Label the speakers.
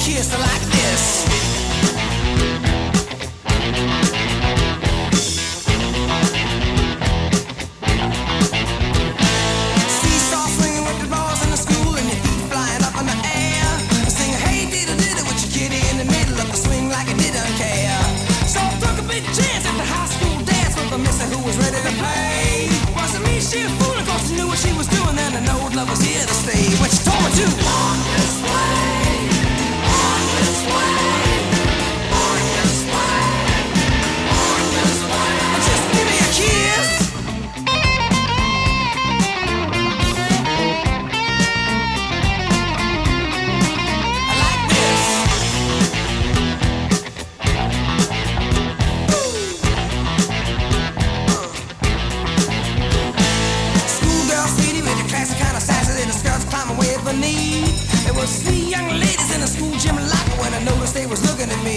Speaker 1: kiss like this. Seesaw swinging with the balls in the school and your feet flying up in the air. Sing hey diddle diddle with your kitty in the middle of the swing like it didn't care. So I took a big chance at the high school dance with a mister who was ready to play. Wasn't me, she a fool, of course she knew what she was doing. Then I know love was here to stay. When she told me to on this way, on this way, on this way, on this way. Just give me a kiss. I like this. Schoolgirl sweetie with the classic kind of sassy little skirts climbing way up her knee. There was 3 young ladies in the school gym locker when I noticed they was looking at me.